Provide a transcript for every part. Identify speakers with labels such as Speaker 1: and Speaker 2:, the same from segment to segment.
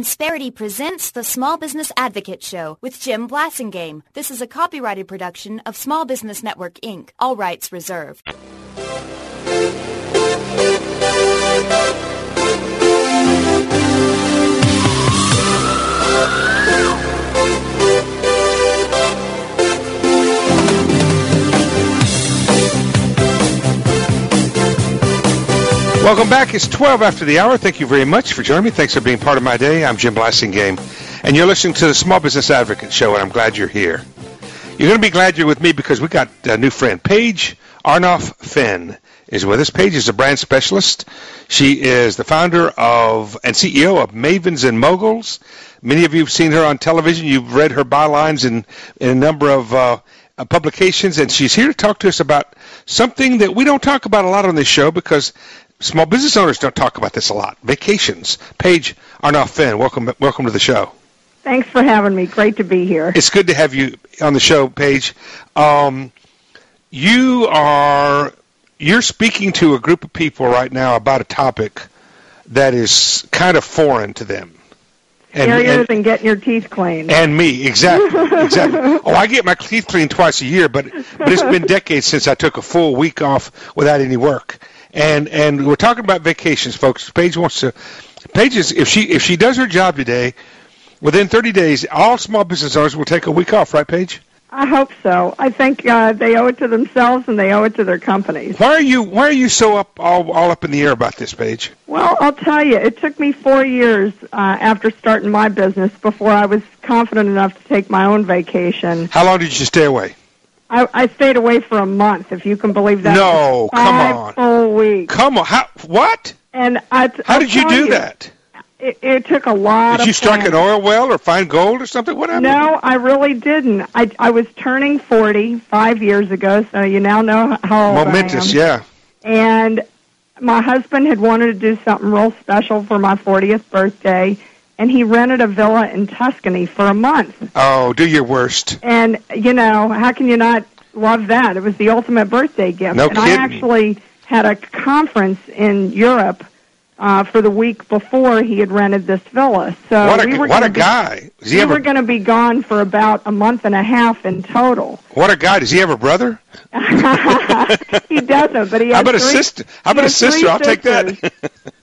Speaker 1: Insperity presents the Small Business Advocate Show with Jim Blasingame. This is a copyrighted production of Small Business Network, Inc. All rights reserved.
Speaker 2: Welcome back. It's 12 after the hour. Thank you very much for joining me. Thanks for being part of my day. I'm Jim Blasingame, and you're listening to the Small Business Advocate Show, and I'm glad you're here. You're going to be glad you're with me because we got a new friend. Paige Arnoff-Fenn is with us. Paige is a brand specialist. She is the founder of and CEO of Mavens and Moguls. Many of you have seen her on television. You've read her bylines in a number of publications, and she's here to talk to us about something that we don't talk about a lot on this show because small business owners don't talk about this a lot. Vacations. Paige Arnoff-Fenn, welcome to the show.
Speaker 3: Thanks for having me. Great to be here.
Speaker 2: It's good to have you on the show, Paige. You're speaking to a group of people right now about a topic that is kind of foreign to them.
Speaker 3: Scarier than getting your teeth cleaned.
Speaker 2: And me, exactly. Oh, I get my teeth cleaned twice a year, but it's been decades since I took a full week off without any work. And we're talking about vacations, folks. Paige is, if she does her job today, within 30 days, all small business owners will take a week off, right, Paige?
Speaker 3: I hope so. I think they owe it to themselves and they owe it to their companies.
Speaker 2: Why are you so all up in the air about this, Paige?
Speaker 3: Well, I'll tell you, it took me 4 years after starting my business before I was confident enough to take my own vacation.
Speaker 2: How long did you stay away?
Speaker 3: I stayed away for a month, if you can believe that.
Speaker 2: No, come on.
Speaker 3: 5 full weeks.
Speaker 2: Come on. What?
Speaker 3: And
Speaker 2: how did you do that?
Speaker 3: It took a lot of
Speaker 2: Did you strike an oil well or find gold or something? What happened?
Speaker 3: No, I really didn't. I was turning 40 5 years ago, so you now know how old
Speaker 2: Momentous,
Speaker 3: I am.
Speaker 2: Yeah.
Speaker 3: And my husband had wanted to do something real special for my 40th birthday, and he rented a villa in Tuscany for a month.
Speaker 2: Oh, do your worst.
Speaker 3: And, how can you not love that? It was the ultimate birthday gift.
Speaker 2: No
Speaker 3: and
Speaker 2: kidding.
Speaker 3: I actually had a conference in Europe for the week before he had rented this villa. So
Speaker 2: what a guy.
Speaker 3: We were going to be gone for about a month and a half in total.
Speaker 2: What a guy. Does he have a brother?
Speaker 3: He doesn't, but he has
Speaker 2: How about a sister? I'll take that.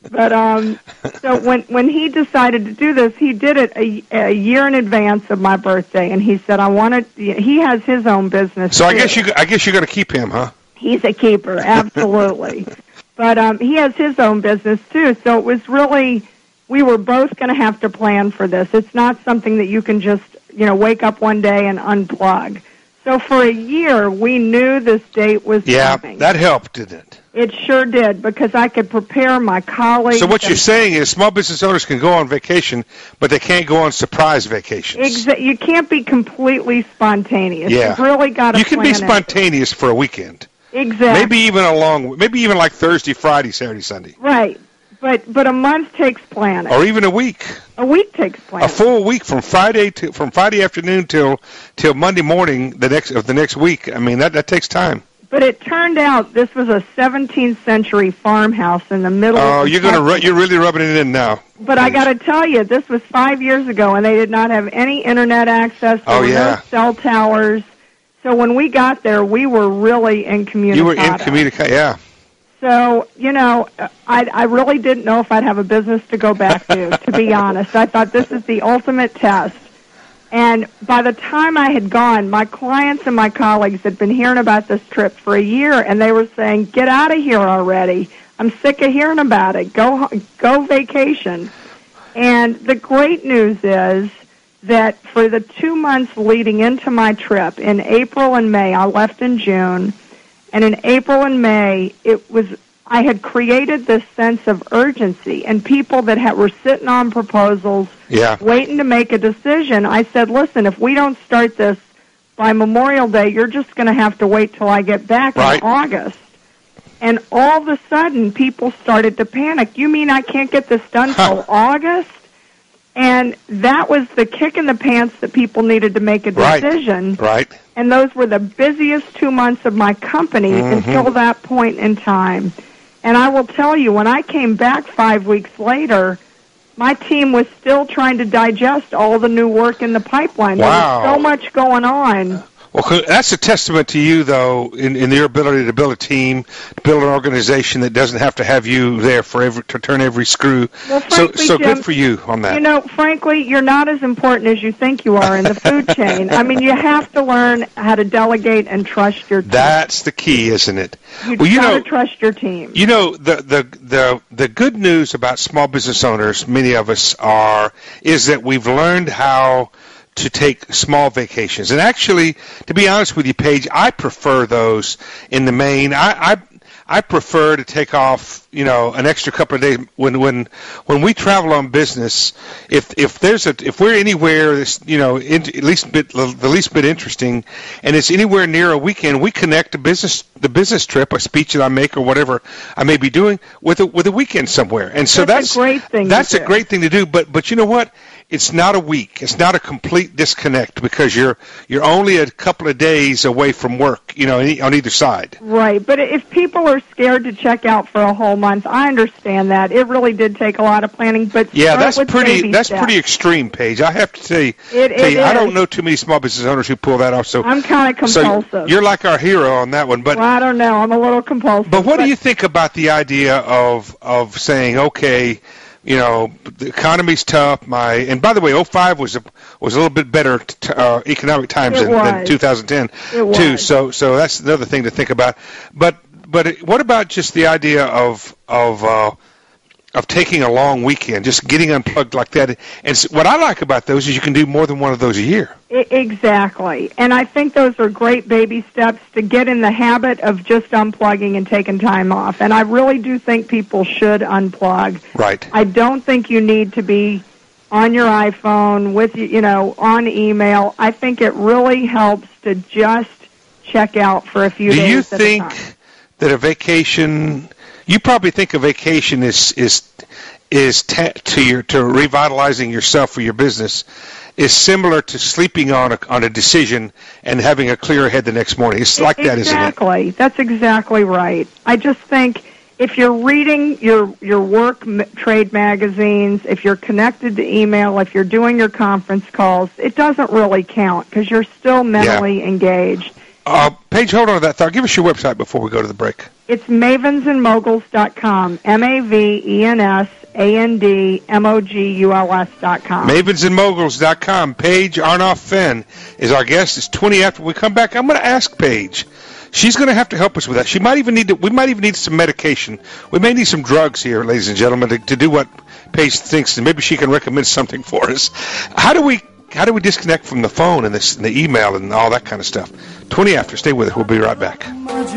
Speaker 3: But so when he decided to do this, he did it a year in advance of my birthday, and he said, he has his own business.
Speaker 2: So
Speaker 3: too.
Speaker 2: I guess you're going to keep him, huh?
Speaker 3: He's a keeper, absolutely. But he has his own business, too. So it was really, we were both going to have to plan for this. It's not something that you can just, wake up one day and unplug. So for a year, we knew this date was coming.
Speaker 2: Yeah, that helped, didn't it?
Speaker 3: It sure did, because I could prepare my colleagues.
Speaker 2: So what you're saying is small business owners can go on vacation, but they can't go on surprise vacations.
Speaker 3: You can't be completely spontaneous.
Speaker 2: Yeah.
Speaker 3: You've really got to
Speaker 2: You can be spontaneous for a weekend.
Speaker 3: Exactly.
Speaker 2: Maybe even like Thursday, Friday, Saturday, Sunday.
Speaker 3: Right. But a month takes planning.
Speaker 2: Or even a week.
Speaker 3: A week takes planning.
Speaker 2: A full week from Friday afternoon till Monday morning the next week. I mean that takes time.
Speaker 3: But it turned out this was a 17th century farmhouse in the middle of the
Speaker 2: you're really rubbing it in now.
Speaker 3: But I got to tell you, this was 5 years ago, and they did not have any internet access. There were no cell towers. So when we got there, we were really incommunicado.
Speaker 2: You were incommunicado, yeah.
Speaker 3: So, I really didn't know if I'd have a business to go back to be honest. I thought this is the ultimate test. And by the time I had gone, my clients and my colleagues had been hearing about this trip for a year, and they were saying, get out of here already. I'm sick of hearing about it. Go vacation. And the great news is that for the 2 months leading into my trip, in April and May, I left in June, and in April and May, I had created this sense of urgency, and people that were sitting on proposals, waiting to make a decision, I said, listen, if we don't start this by Memorial Day, you're just going to have to wait till I get back in August. And all of a sudden, people started to panic. You mean I can't get this done till August? And that was the kick in the pants that people needed to make a decision.
Speaker 2: Right.
Speaker 3: And those were the busiest 2 months of my company until that point in time. And I will tell you, when I came back 5 weeks later, my team was still trying to digest all the new work in the pipeline.
Speaker 2: Wow.
Speaker 3: There was so much going on.
Speaker 2: Well, that's a testament to you, though, in your ability to build a team, to build an organization that doesn't have to have you there to turn every screw.
Speaker 3: Well, frankly,
Speaker 2: so
Speaker 3: Jim,
Speaker 2: good for you on that.
Speaker 3: You know, frankly, you're not as important as you think you are in the food chain. I mean, you have to learn how to delegate and trust your team.
Speaker 2: That's the key, isn't it?
Speaker 3: You've got to trust your team.
Speaker 2: You know, the good news about small business owners, many of us is that we've learned how to take small vacations. And actually, to be honest with you, Paige, I prefer those in the main. I prefer to take off, an extra couple of days when we travel on business. If we're anywhere that's, the least bit interesting, and it's anywhere near a weekend, we connect the business trip, a speech that I make or whatever I may be doing with a weekend somewhere. And so that's
Speaker 3: a great thing.
Speaker 2: That's a great thing to do. But you know what? It's not a week. It's not a complete disconnect because you're only a couple of days away from work, on either side.
Speaker 3: Right. But if people are scared to check out for a whole month, I understand that. It really did take a lot of planning. But
Speaker 2: yeah, that's pretty extreme, Paige. I have to tell you, I don't know too many small business owners who pull that off. So
Speaker 3: I'm kind of compulsive.
Speaker 2: So you're like our hero on that one. But
Speaker 3: well, I don't know. I'm a little compulsive.
Speaker 2: But what do you think about the idea of saying, okay, the economy's tough. And by the way, 2005 was a little bit better economic times than 2010 too. So that's another thing to think about. But what about just the idea of taking a long weekend, just getting unplugged like that? And what I like about those is you can do more than one of those a year.
Speaker 3: Exactly. And I think those are great baby steps to get in the habit of just unplugging and taking time off. And I really do think people should unplug.
Speaker 2: Right.
Speaker 3: I don't think you need to be on your iPhone with, on email. I think it really helps to just check out for a few days.
Speaker 2: Do you think that a vacation, you probably think a vacation is to revitalizing yourself for your business is similar to sleeping on a decision and having a clearer head the next morning. It's like that, isn't it?
Speaker 3: Exactly. That's exactly right. I just think if you're reading your work trade magazines, if you're connected to email, if you're doing your conference calls, it doesn't really count because you're still mentally engaged.
Speaker 2: Paige, hold on to that thought. Give us your website before we go to the break.
Speaker 3: It's mavensandmoguls.com, MAVENSANDMOGULS.com.
Speaker 2: Mavensandmoguls.com. Paige Arnoff-Fenn is our guest. It's 20 after we come back. I'm going to ask Paige. She's going to have to help us with that. We might even need some medication. We may need some drugs here, ladies and gentlemen, to do what Paige thinks, and maybe she can recommend something for us. How do we disconnect from the phone and the email and all that kind of stuff? 20 after. Stay with us. We'll be right back.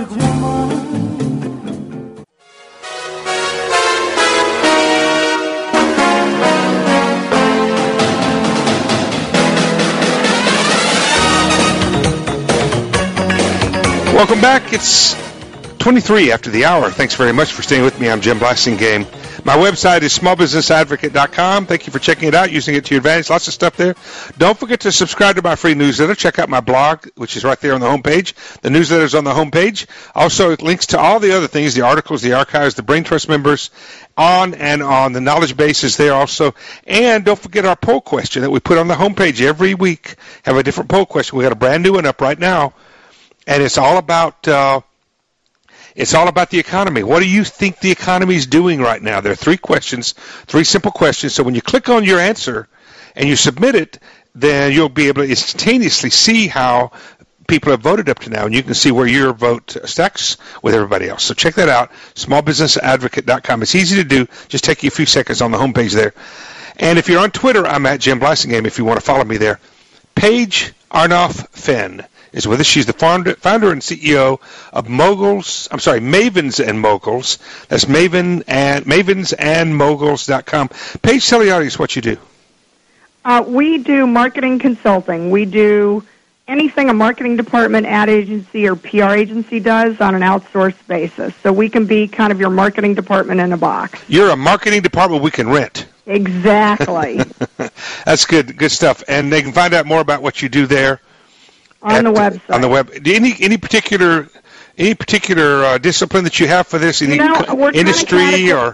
Speaker 2: Welcome back. It's 23 after the hour. Thanks very much for staying with me. I'm Jim Blasingame. My website is smallbusinessadvocate.com. Thank you for checking it out, using it to your advantage. Lots of stuff there. Don't forget to subscribe to my free newsletter. Check out my blog, which is right there on the homepage. The newsletter is on the homepage. Also, it links to all the other things, the articles, the archives, the Brain Trust members, on and on. The knowledge base is there also. And don't forget our poll question that we put on the homepage every week. Have a different poll question. We got a brand new one up right now. And it's all about the economy. What do you think the economy is doing right now? There are 3 questions, 3 simple questions. So when you click on your answer and you submit it, then you'll be able to instantaneously see how people have voted up to now, and you can see where your vote stacks with everybody else. So check that out, smallbusinessadvocate.com. It's easy to do. Just take you a few seconds on the homepage there. And if you're on Twitter, I'm at Jim Blasingame if you want to follow me there. Paige Arnoff-Fenn is with us. She's the founder and CEO of Mavens and Moguls. That's mavensandmoguls.com. Paige, tell the audience what you do.
Speaker 3: We do marketing consulting. We do anything a marketing department, ad agency, or PR agency does on an outsourced basis. So we can be kind of your marketing department in a box. You're a marketing department we can rent. Exactly. That's good stuff. And they can find out more about what you do there on the website. On the web. Any particular discipline that you have for this? Any industry or?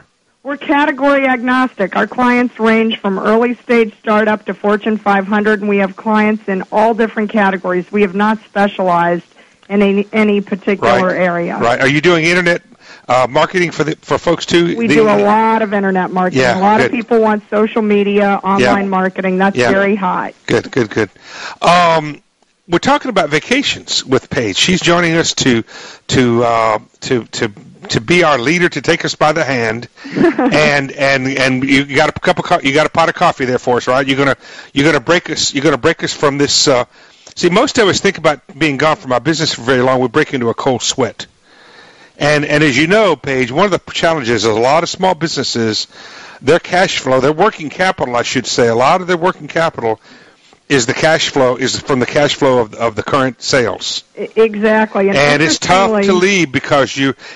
Speaker 3: We're category agnostic. Our clients range from early stage startup to Fortune 500, and we have clients in all different categories. We have not specialized in any particular area.
Speaker 2: Right. Are you doing internet marketing for folks too?
Speaker 3: We do a lot of internet marketing.
Speaker 2: Yeah,
Speaker 3: a lot of people want social media, online marketing. That's very hot.
Speaker 2: Good. We're talking about vacations with Paige. She's joining us to be our leader, to take us by the hand, and you got a cup of you got a pot of coffee there for us, right? You're gonna break us from this. See, most of us think about being gone from our business for very long. We break into a cold sweat, and as you know, Paige, one of the challenges is a lot of small businesses, their cash flow, their working capital, I should say, a lot of their working capital is from the cash flow of the current sales.
Speaker 3: Exactly.
Speaker 2: And it's tough to leave because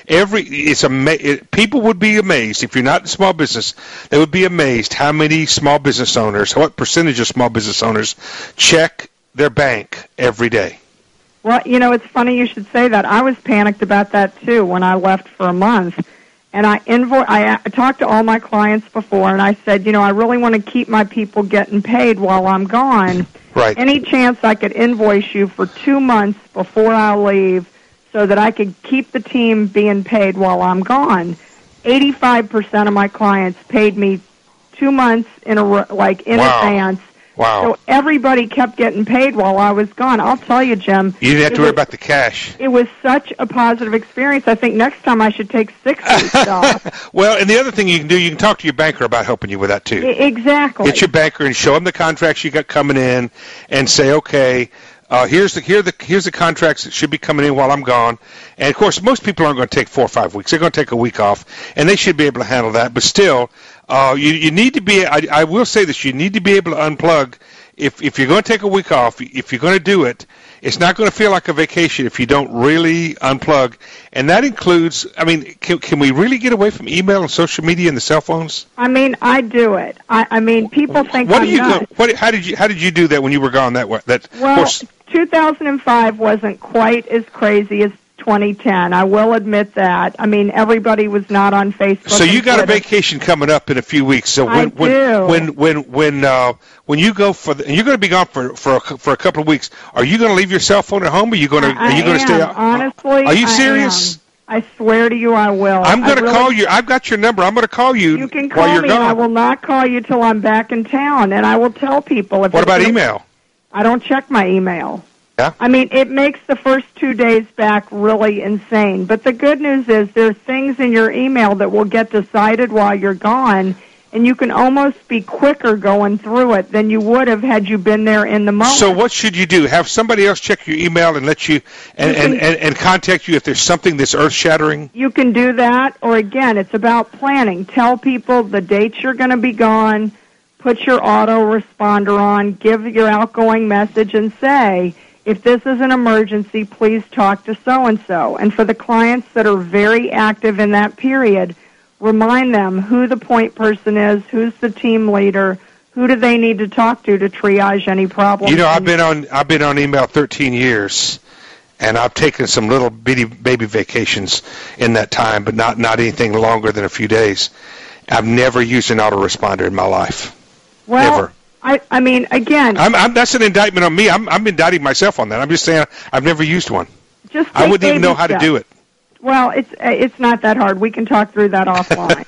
Speaker 2: people would be amazed if you're not in small business. They would be amazed how many small business owners, what percentage of small business owners check their bank every day.
Speaker 3: Well, it's funny you should say that. I was panicked about that too when I left for a month. And I talked to all my clients before, and I said, I really want to keep my people getting paid while I'm gone.
Speaker 2: Right.
Speaker 3: Any chance I could invoice you for 2 months before I leave so that I could keep the team being paid while I'm gone? 85% of my clients paid me 2 months in advance.
Speaker 2: Wow.
Speaker 3: So everybody kept getting paid while I was gone. I'll tell you, Jim.
Speaker 2: You didn't have to worry about the cash.
Speaker 3: It was such a positive experience. I think next time I should take 6 weeks off.
Speaker 2: Well, and the other thing you can do, you can talk to your banker about helping you with that, too.
Speaker 3: Exactly.
Speaker 2: Get your banker and show them the contracts you got coming in and say, okay, here's the contracts that should be coming in while I'm gone. And, of course, most people aren't going to take 4 or 5 weeks. They're going to take a week off, and they should be able to handle that. But still, you need to be – I will say this. You need to be able to unplug. If you're going to take a week off, if you're going to do it, it's not going to feel like a vacation if you don't really unplug. And that includes – can we really get away from email and social media and the cell phones?
Speaker 3: I do it. People think I'm nuts.
Speaker 2: How did you do that when you were gone that way?
Speaker 3: Well, 2005 wasn't quite as crazy as 2010. I will admit that. Everybody was not on Facebook.
Speaker 2: So you got a vacation coming up in a few weeks. So when you go and you're going to be gone for a couple of weeks, are you going to leave your cell phone at home? Or are you going to stay out?
Speaker 3: Honestly,
Speaker 2: are you serious?
Speaker 3: I swear to you, I will.
Speaker 2: I'm going to call you. I've got your number. I'm going to call you.
Speaker 3: You can call
Speaker 2: while you're
Speaker 3: me.
Speaker 2: gone.
Speaker 3: I will not call you till I'm back in town, and I will tell people.
Speaker 2: What about email?
Speaker 3: I don't check my email.
Speaker 2: Yeah?
Speaker 3: It makes the first 2 days back really insane. But the good news is there's things in your email that will get decided while you're gone, and you can almost be quicker going through it than you would have had you been there in the moment.
Speaker 2: So what should you do? Have somebody else check your email and let you and contact you if there's something that's earth-shattering?
Speaker 3: You can do that, or again, it's about planning. Tell people the dates you're going to be gone, put your autoresponder on, give your outgoing message, and say, if this is an emergency, please talk to so-and-so. And for the clients that are very active in that period, remind them who the point person is, who's the team leader, who do they need to talk to triage any problems.
Speaker 2: I've been on email 13 years, and I've taken some little bitty baby vacations in that time, but not anything longer than a few days. I've never used an autoresponder in my life.
Speaker 3: Well,
Speaker 2: ever.
Speaker 3: Again,
Speaker 2: that's an indictment on me. I'm indicting myself on that. I'm just saying I've never used one. I wouldn't even know how to do it.
Speaker 3: Well, it's not that hard. We can talk through that offline.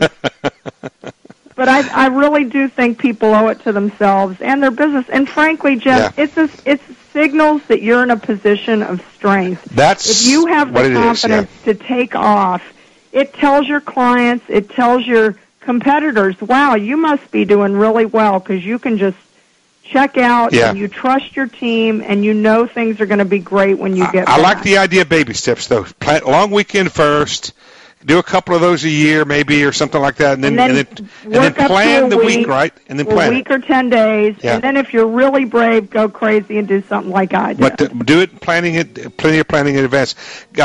Speaker 3: But I really do think people owe it to themselves and their business. And frankly, Jim, it's signals that you're in a position of strength.
Speaker 2: If
Speaker 3: you have the confidence to take off, it tells your clients, it tells your competitors, wow, you must be doing really well because you can just check out and you trust your team and you know things are going to be great when you get back.
Speaker 2: I like the idea of baby steps, though. Plan long weekend first, do a couple of those a year maybe or something like that, and then plan the week, right? And then plan
Speaker 3: a week or 10 days, and then if you're really brave, go crazy and do something like I did.
Speaker 2: But do it plenty of planning in advance.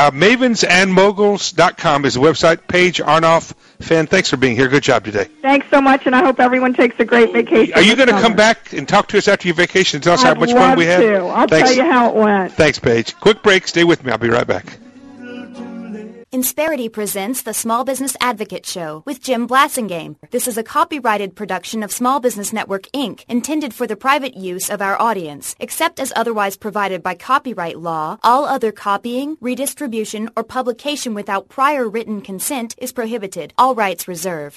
Speaker 2: Mavensandmoguls.com is the website. Paige Arnoff, Finn, thanks for being here. Good job today.
Speaker 3: Thanks so much, and I hope everyone takes a great vacation.
Speaker 2: Are you going to come back and talk to us after your vacation and tell us how much fun we had?
Speaker 3: I'll tell you how it went.
Speaker 2: Thanks, Paige. Quick break. Stay with me. I'll be right back.
Speaker 1: Insperity presents the Small Business Advocate Show with Jim Blasingame. This is a copyrighted production of Small Business Network, Inc., intended for the private use of our audience. Except as otherwise provided by copyright law, all other copying, redistribution, or publication without prior written consent is prohibited. All rights reserved.